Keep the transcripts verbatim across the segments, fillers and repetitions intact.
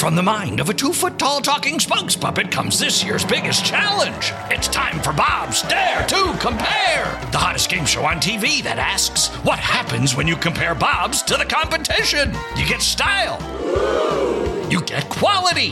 From the mind of a two-foot-tall talking spokes puppet comes this year's biggest challenge. It's time for Bob's Dare to Compare, the hottest game show on T V that asks, what happens when you compare Bobs to the competition? You get style. You get quality.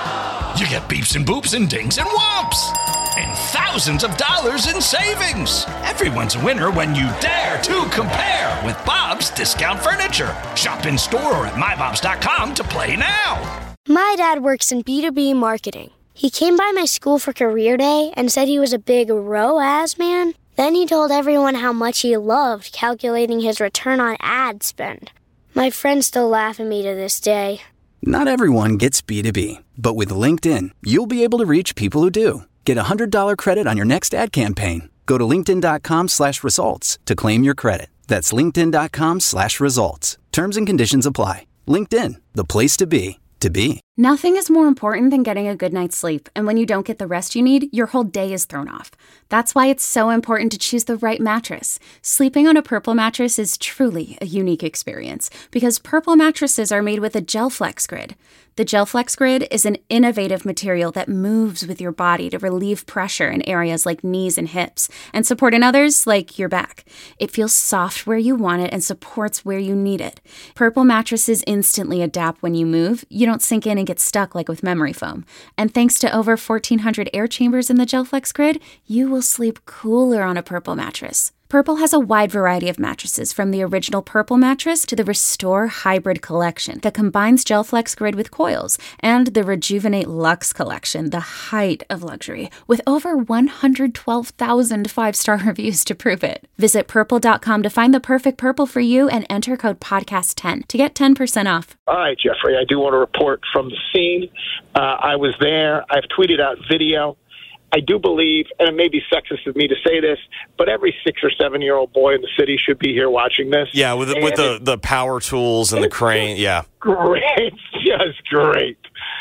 You get beeps and boops and dings and whomps. And thousands of dollars in savings. Everyone's a winner when you dare to compare with Bob's Discount Furniture. Shop in store or at my bobs dot com to play now. My dad works in B two B marketing. He came by my school for career day and said he was a big R O A S man. Then he told everyone how much he loved calculating his return on ad spend. My friends still laugh at me to this day. Not everyone gets B two B, but with LinkedIn, you'll be able to reach people who do. Get a one hundred dollars credit on your next ad campaign. Go to linkedin.com slash results to claim your credit. That's linkedin.com slash results. Terms and conditions apply. LinkedIn, the place to be, to be. Nothing is more important than getting a good night's sleep, and when you don't get the rest you need, your whole day is thrown off. That's why it's so important to choose the right mattress. Sleeping on a Purple mattress is truly a unique experience, because Purple mattresses are made with a GelFlex Grid. The GelFlex Grid is an innovative material that moves with your body to relieve pressure in areas like knees and hips, and support in others like your back. It feels soft where you want it and supports where you need it. Purple mattresses instantly adapt when you move. You don't sink in and get stuck like with memory foam. And thanks to over fourteen hundred air chambers in the GelFlex Grid, you will sleep cooler on a Purple mattress. Purple has a wide variety of mattresses, from the original Purple mattress to the Restore Hybrid collection that combines GelFlex Grid with coils, and the Rejuvenate Luxe collection, the height of luxury, with over one hundred twelve thousand five-star reviews to prove it. Visit purple dot com to find the perfect Purple for you and enter code podcast ten to get ten percent off. All right, Jeffrey, I do want to report from the scene. Uh, I was there. I've tweeted out video. I do believe, and it may be sexist of me to say this, but every six or seven year old boy in the city should be here watching this. Yeah, with with the, the power tools and the crane. Yeah, great, it's just great.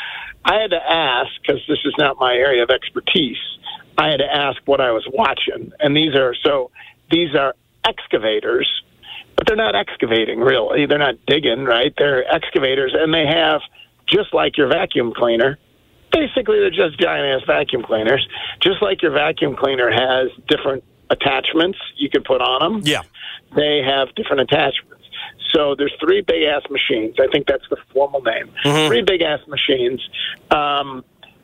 I had to ask, because this is not my area of expertise. I had to ask what I was watching, and these are so these are excavators, but they're not excavating really. They're not digging, right? They're excavators, and they have, just like your vacuum cleaner. Basically, they're just giant-ass vacuum cleaners. Just like your vacuum cleaner has different attachments you can put on them. Yeah. They have different attachments. So there's three big-ass machines. I think that's the formal name. Mm-hmm. Three big-ass machines. Um,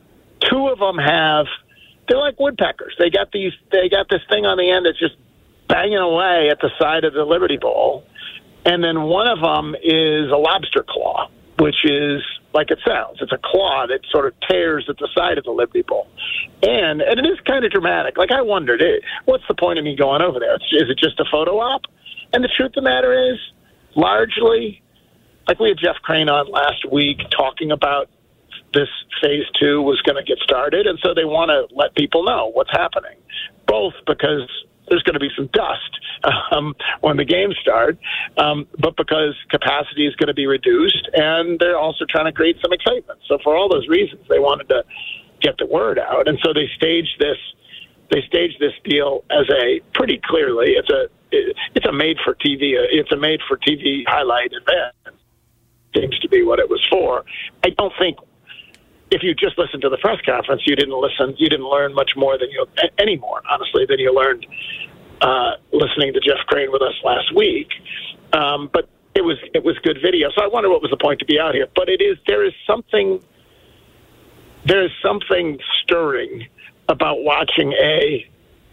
two of them have, they're like woodpeckers. They got these. They got this thing on the end that's just banging away at the side of the Liberty Bowl. And then one of them is a lobster claw, which is like it sounds. It's a claw that sort of tears at the side of the Liberty Bowl. And and it is kind of dramatic. Like, I wondered, it, what's the point of me going over there? Is it just a photo op? And the truth of the matter is, largely, like we had Jeff Crane on last week talking about this phase two was going to get started, and so they want to let people know what's happening, both because there's going to be some dust um, when the games start, um, but because capacity is going to be reduced, and they're also trying to create some excitement. So for all those reasons, they wanted to get the word out, and so they staged this. They staged this deal as a pretty clearly it's a it's a made for T V it's a made for T V highlight event. Seems to be what it was for. I don't think. If you just listened to the press conference, you didn't listen. You didn't learn much more than you any more, honestly, than you learned uh, listening to Jeff Crane with us last week. Um, but it was it was good video. So I wonder what was the point to be out here. But it is there is something there is something stirring about watching a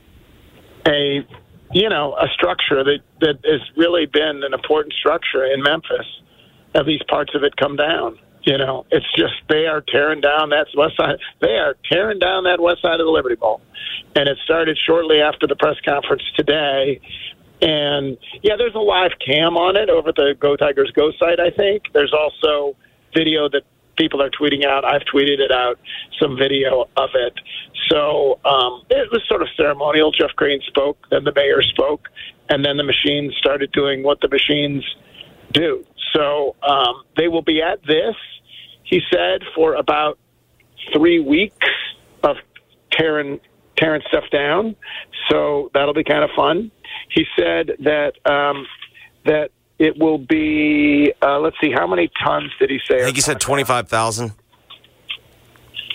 a you know a structure that that has really been an important structure in Memphis. At least parts of it come down. You know, it's just they are tearing down that west side. They are tearing down that west side of the Liberty Bowl, and it started shortly after the press conference today. And yeah, there's a live cam on it over at the Go Tigers Go site. I think there's also video that people are tweeting out. I've tweeted it out, some video of it. So um, it was sort of ceremonial. Jeff Crane spoke, then the mayor spoke, and then the machines started doing what the machines do. So um, they will be at this, he said, for about three weeks of tearing tearing stuff down. So that'll be kind of fun. He said that um, that it will be. Uh, let's see, how many tons did he say? I think he said twenty-five thousand.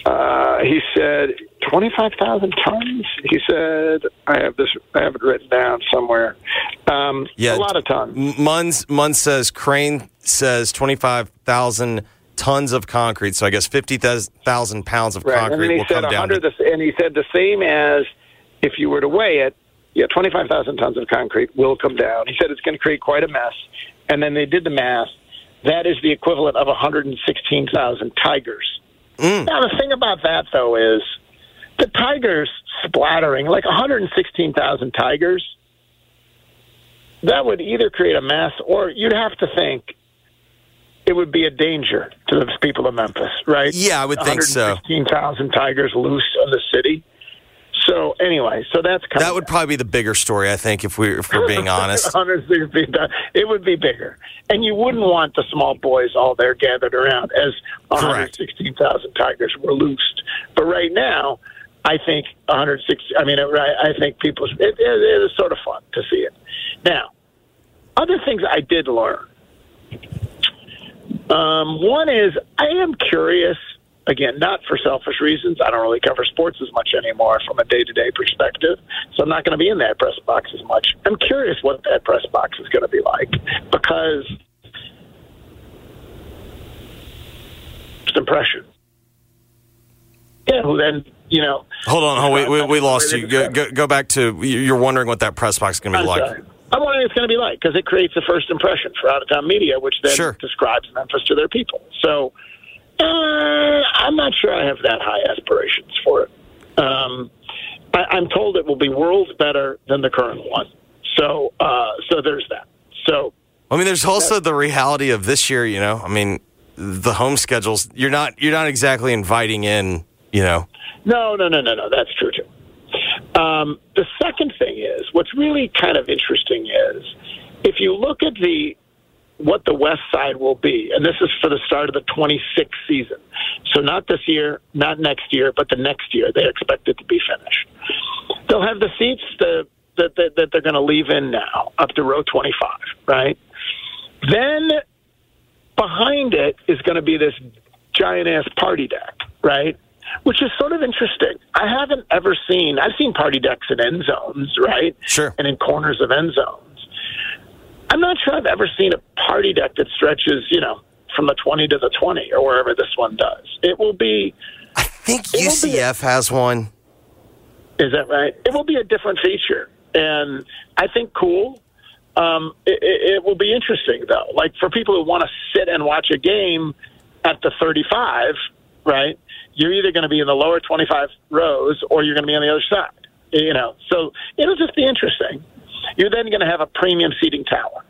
Uh, he said twenty-five thousand tons. He said, I have this, I have it written down somewhere. Um, yeah, a lot of tons. Munz, Munz says, Crane says twenty-five thousand tons of concrete. So I guess fifty thousand pounds of right. concrete will come down. To- the, and he said the same as if you were to weigh it, yeah, twenty-five thousand tons of concrete will come down. He said it's going to create quite a mess. And then they did the math. That is the equivalent of one hundred sixteen thousand Tigers. Mm. Now, the thing about that, though, is the Tigers splattering, like one hundred sixteen thousand Tigers, that would either create a mess or you'd have to think it would be a danger to the people of Memphis, right? Yeah, I would think so. one hundred sixteen thousand Tigers loose on the city. So anyway, so that's kind that would of, probably be the bigger story, I think, if we if we're being honest. It would be bigger, and you wouldn't want the small boys all there gathered around as one hundred sixteen thousand Tigers were loosed. But right now, I think one hundred sixty. I mean, I think people. It, it, it is sort of fun to see it. Now, other things I did learn. Um, one is I am curious. Again, not for selfish reasons. I don't really cover sports as much anymore from a day-to-day perspective, so I'm not going to be in that press box as much. I'm curious what that press box is going to be like because first impression. Yeah, who then, you know... Hold on, hold, we, we, we lost you. Go, go, go back to... You're wondering what that press box is going to be I'm like. Sorry. I'm wondering what it's going to be like because it creates a first impression for out-of-town media, which then sure. describes Memphis to their people. So... Uh, I'm not sure I have that high aspirations for it. Um, I, I'm told it will be worlds better than the current one. So, uh, so there's that. So, I mean, there's also the reality of this year. You know, I mean, the home schedules. You're not you're not exactly inviting in. You know. No, no, no, no, no. That's true too. Um, the second thing is what's really kind of interesting is if you look at the what the West Side will be, and this is for the start of the twenty-sixth season. So not this year, not next year, but the next year they expect it to be finished. They'll have the seats that, that, that, that they're going to leave in now, up to row twenty-five, right? Then behind it is going to be this giant-ass party deck, right? Which is sort of interesting. I haven't ever seen, I've seen party decks in end zones, right? Sure. And in corners of end zones. I'm not sure I've ever seen a party deck that stretches, you know, from the twenty to the twenty or wherever this one does. It will be... I think U C F a, has one. Is that right? It will be a different feature. And I think cool. Um, it, it will be interesting, though. Like, for people who want to sit and watch a game at the thirty-five, right, you're either going to be in the lower twenty-five rows or you're going to be on the other side. You know, so it'll just be interesting. You're then going to have a premium seating tower.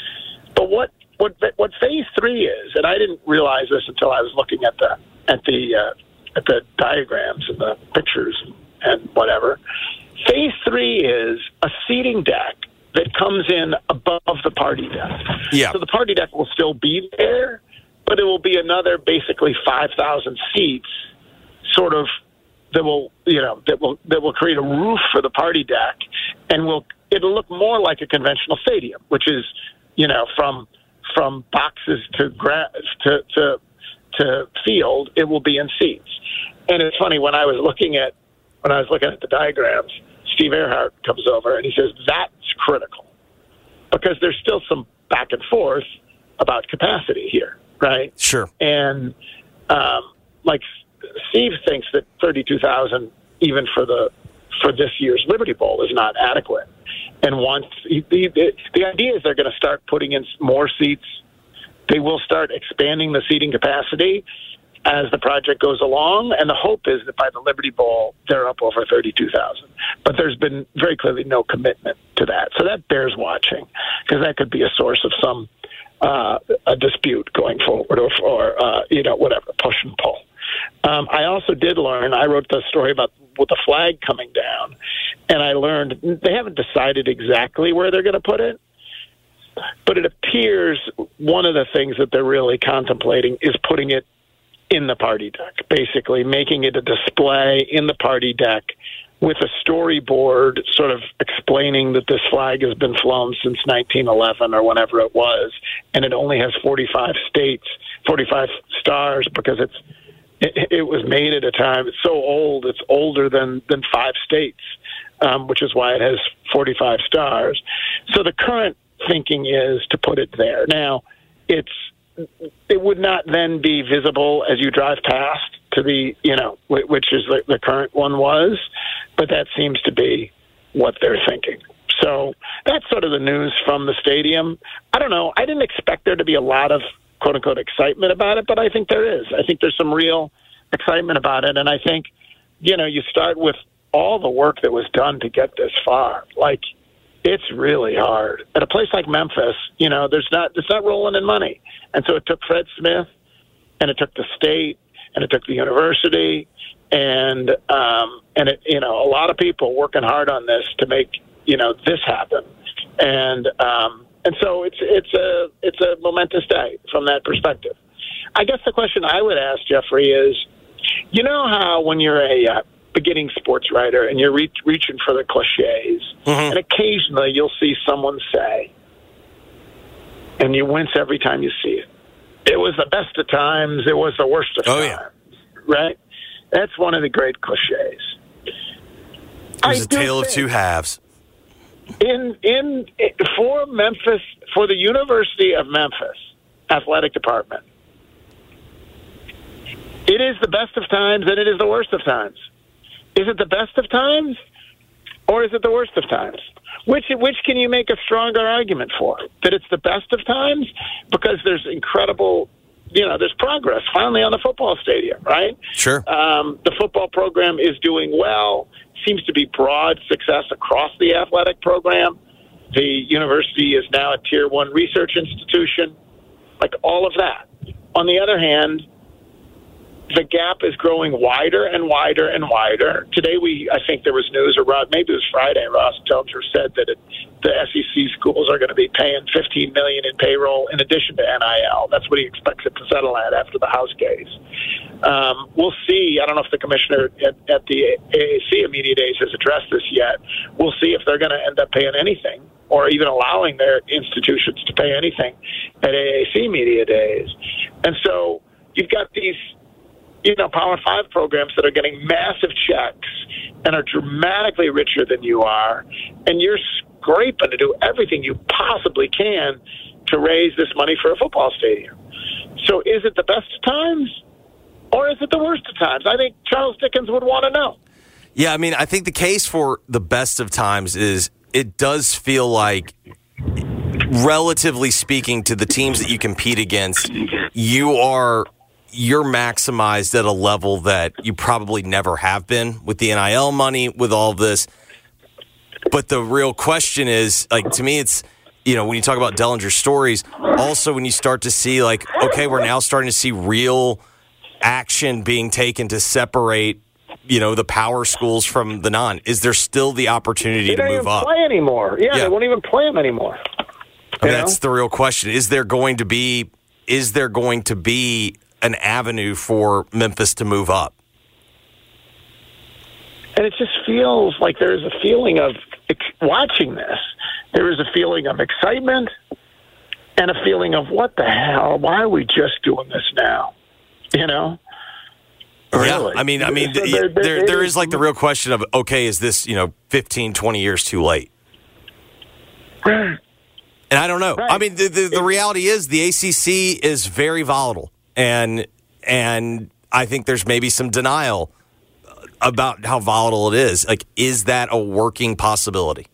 But what what what phase three is, and I didn't realize this until I was looking at the at the uh, at the diagrams and the pictures and whatever. Phase three is a seating deck that comes in above the party deck. Yeah. So the party deck will still be there, but it will be another basically five thousand seats, sort of that will you know that will that will create a roof for the party deck, and will it'll look more like a conventional stadium, which is, you know, from from boxes to grass to, to to field, it will be in seats. And it's funny, when I was looking at when I was looking at the diagrams, Steve Earhart comes over and he says that's critical because there's still some back and forth about capacity here, right? Sure. And um, like Steve thinks that thirty-two thousand, even for the for this year's Liberty Bowl, is not adequate. And once the, the, the idea is they're going to start putting in more seats, they will start expanding the seating capacity as the project goes along. And the hope is that by the Liberty Bowl, they're up over thirty-two thousand. But there's been very clearly no commitment to that. So that bears watching because that could be a source of some uh, a dispute going forward or, or uh, you know, whatever, push and pull. Um, I also did learn, I wrote the story about with the flag coming down, and I learned they haven't decided exactly where they're going to put it, but it appears one of the things that they're really contemplating is putting it in the party deck, basically making it a display in the party deck with a storyboard sort of explaining that this flag has been flown since nineteen eleven or whenever it was, and it only has forty-five states, forty-five stars because it's It, it was made at a time. It's so old. It's older than than five states, um, which is why it has forty-five stars. So the current thinking is to put it there. Now, it's it would not then be visible as you drive past to the, you know, which is the, the current one was, but that seems to be what they're thinking. So that's sort of the news from the stadium. I don't know. I didn't expect there to be a lot of quote-unquote excitement about it, but I think there is. I think there's some real excitement about it, and I think, you know, you start with all the work that was done to get this far. Like, it's really hard. At a place like Memphis, you know, there's not it's not rolling in money. And so it took Fred Smith, and it took the state, and it took the university, and um, and it, you know, a lot of people working hard on this to make, you know, this happen. And um, and so it's it's a it's a momentous day from that perspective. I guess the question I would ask, Jeffrey, is, you know how when you're a uh, beginning sports writer and you're re- reaching for the cliches, mm-hmm. and occasionally you'll see someone say, and you wince every time you see it, it was the best of times, it was the worst of oh, times, yeah. right? That's one of the great cliches. It was I a tale of two halves. In in for Memphis, for the University of Memphis athletic department, it is the best of times and it is the worst of times. Is it the best of times or is it the worst of times? Which which can you make a stronger argument for? That it's the best of times because there's incredible, you know, there's progress finally on the football stadium, right? Sure. Um, the football program is doing well. Seems to be broad success across the athletic program. The university is now a tier one research institution, like all of that. On the other hand, the gap is growing wider and wider and wider. Today, we I think there was news, or maybe it was Friday, Ross Delger said that it, the S E C schools are going to be paying fifteen million dollars in payroll in addition to N I L. That's what he expects it to settle at after the House case. Um, we'll see. I don't know if the commissioner at, at the A A C Media Days has addressed this yet. We'll see if they're going to end up paying anything or even allowing their institutions to pay anything at A A C Media Days. And so you've got these, you know, Power Five programs that are getting massive checks and are dramatically richer than you are, and you're scraping to do everything you possibly can to raise this money for a football stadium. So is it the best of times or is it the worst of times? I think Charles Dickens would want to know. Yeah, I mean, I think the case for the best of times is it does feel like, relatively speaking to the teams that you compete against, you are you're maximized at a level that you probably never have been with the N I L money, with all of this. But the real question is, like, to me, it's, you know, when you talk about Dellinger stories, also when you start to see, like, okay, we're now starting to see real action being taken to separate, you know, the power schools from the non. Is there still the opportunity they to move don't even up? Play anymore? Yeah, yeah, they won't even play them anymore. I mean, that's the real question. Is there going to be? Is there going to be an avenue for Memphis to move up? And it just feels like there's a feeling of watching this. There is a feeling of excitement and a feeling of what the hell? Why are we just doing this now? You know? Really? Yeah, I mean, I mean, so there, there, there, there is like the real question of, okay, is this, you know, fifteen, twenty years too late? Right. And I don't know. Right. I mean, the, the, the reality is the A C C is very volatile, and and I think there's maybe some denial about how volatile it is. Like, is that a working possibility?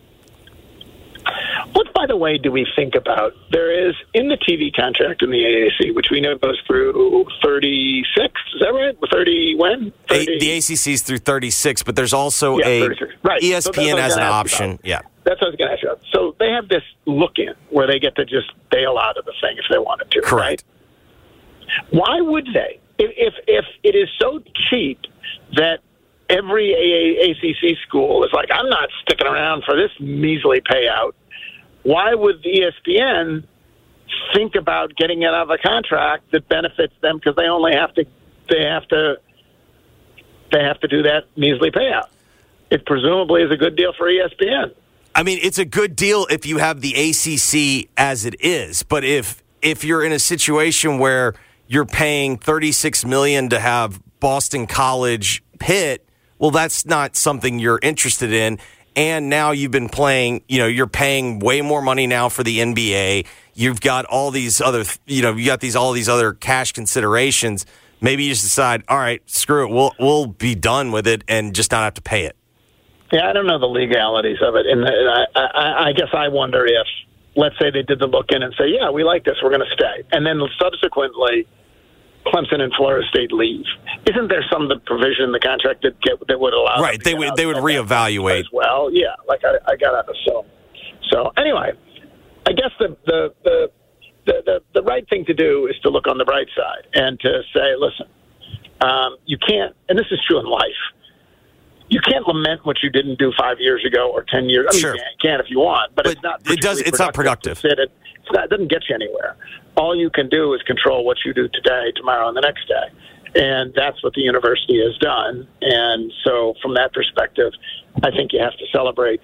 What, by the way, do we think about? There is, in the T V contract in the A A C, which we know goes through thirty-six, is that right? thirty, when? thirty The A C C is through thirty-six, but there's also yeah, a right. E S P N so as an option. Yeah. That's what I was going to ask you about. So they have this look-in where they get to just bail out of the thing if they wanted to, correct? Right? Why would they? If, if, if it is so cheap that every A C C school is like, I'm not sticking around for this measly payout, why would the E S P N think about getting it out of a contract that benefits them because they only have to they have to they have to do that measly payout? It presumably is a good deal for E S P N. I mean, it's a good deal if you have the A C C as it is, but if if you're in a situation where you're paying thirty-six million dollars to have Boston College hit. Well, that's not something you're interested in. And now you've been playing, you know, you're paying way more money now for the N B A. You've got all these other, you know, you got these all these other cash considerations. Maybe you just decide, all right, screw it. We'll we'll be done with it and just not have to pay it. Yeah, I don't know the legalities of it. And I, I, I guess I wonder if, let's say they did the look in and say, yeah, we like this, we're going to stay. And then subsequently, Clemson and Florida State leave. Isn't there some the provision in the contract that get, that would allow right? They would they would reevaluate as well. Yeah, like I, I got to assume. So anyway, I guess the the, the the the the right thing to do is to look on the bright side and to say, listen, um, you can't, and this is true in life. You can't lament what you didn't do five years ago or ten years. I mean, sure. you can if you want, but, but it's not. It does. It's not productive. It, it, it's not, it doesn't get you anywhere. All you can do is control what you do today, tomorrow, and the next day, and that's what the university has done. And so, from that perspective, I think you have to celebrate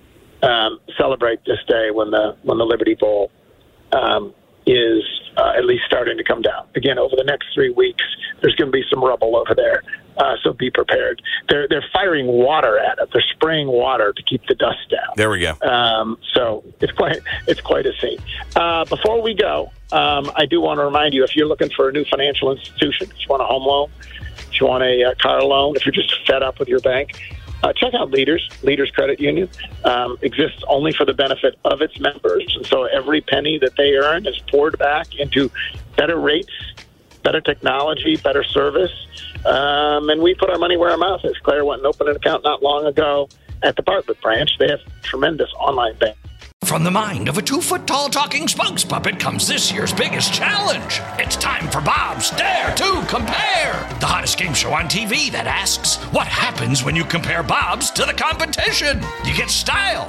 um, celebrate this day when the when the Liberty Bowl um, is uh, at least starting to come down. Again, over the next three weeks, there's going to be some rubble over there. Uh, so be prepared. They're they're firing water at it. They're spraying water to keep the dust down. There we go. Um, so it's quite it's quite a scene. Uh, before we go, um, I do want to remind you, if you're looking for a new financial institution, if you want a home loan, if you want a, a car loan, if you're just fed up with your bank, uh, check out Leaders. Leaders Credit Union um, exists only for the benefit of its members, and so every penny that they earn is poured back into better rates, better technology, better service. Um, and we put our money where our mouth is. Claire went and opened an account not long ago at the Bartlett branch. They have tremendous online bank. From the mind of a two-foot-tall talking spokes puppet comes this year's biggest challenge. It's time for Bob's Dare to Compare, the hottest game show on T V that asks, what happens when you compare Bob's to the competition? You get style.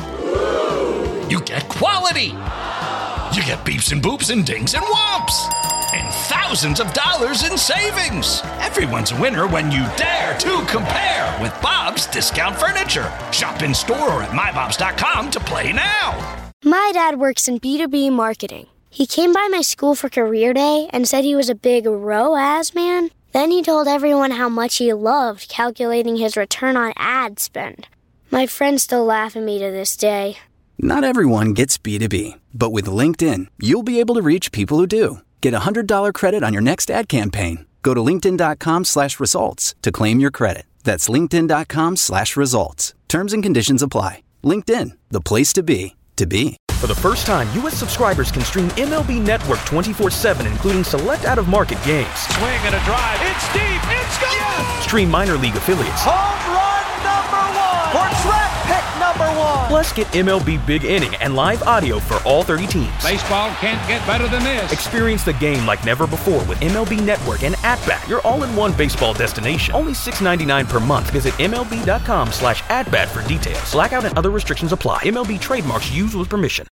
You get quality. You get beeps and boops and dings and whomps. And thousands of dollars in savings. Everyone's a winner when you dare to compare with Bob's Discount Furniture. Shop in store or at my bobs dot com to play now. My dad works in B two B marketing. He came by my school for career day and said he was a big R O A S man. Then he told everyone how much he loved calculating his return on ad spend. My friends still laugh at me to this day. Not everyone gets B two B, but with LinkedIn, you'll be able to reach people who do. Get a one hundred dollars credit on your next ad campaign. Go to linkedin.com slash results to claim your credit. That's linkedin.com slash results. Terms and conditions apply. LinkedIn, the place to be, to be. For the first time, U S subscribers can stream M L B Network twenty-four seven, including select out-of-market games. Swing and a drive. It's deep. It's gone. Yes! Stream minor league affiliates. Home run number one. For draft pick number one. Plus, get M L B Big Inning and live audio for all thirty teams. Baseball can't get better than this. Experience the game like never before with M L B Network and At-Bat, your all-in-one baseball destination. Only six dollars and ninety-nine cents per month. Visit MLB.com slash at-bat for details. Blackout and other restrictions apply. M L B trademarks used with permission.